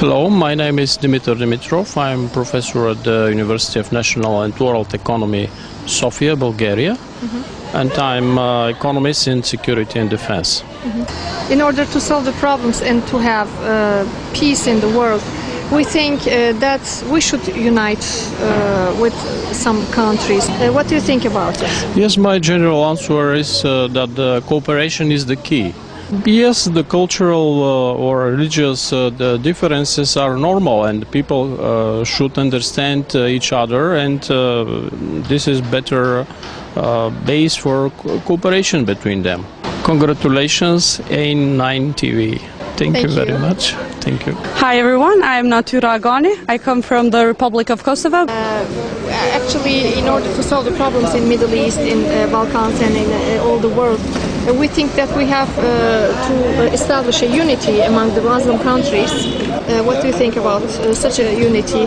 Hello, my name is Dimitar Dimitrov. I'm professor at the University of National and World Economy, Sofia, Bulgaria. And I'm economist in security and defense. In order to solve the problems and to have peace in the world, we think that we should unite with some countries. What do you think about it? Yes, my general answer is that the cooperation is the key. Yes, the cultural or religious the differences are normal, and people should understand each other, and this is better base for cooperation between them. Congratulations, A9 TV. Thank you very much. Thank you. Hi everyone, I am Natura Agani. I come from the Republic of Kosovo. Actually, in order to solve the problems in Middle East, in Balkans and in all the world, we think that we have to establish a unity among the Muslim countries. What do you think about such a unity?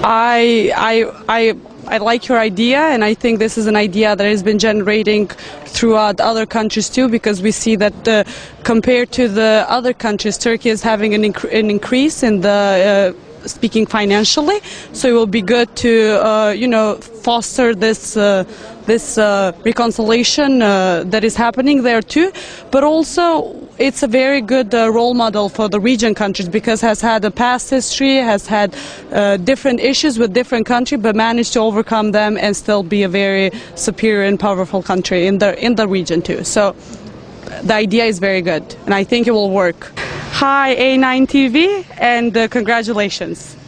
I like your idea, and I think this is an idea that has been generating throughout other countries too, because we see that compared to the other countries, Turkey is having an increase in the speaking financially, so it will be good to foster this reconciliation that is happening there too. But also it's a very good role model for the region countries, because has had a past history, has had different issues with different countries, but managed to overcome them and still be a very superior and powerful country in the region too. So the idea is very good, and I think it will work. Hi A9 TV, and congratulations.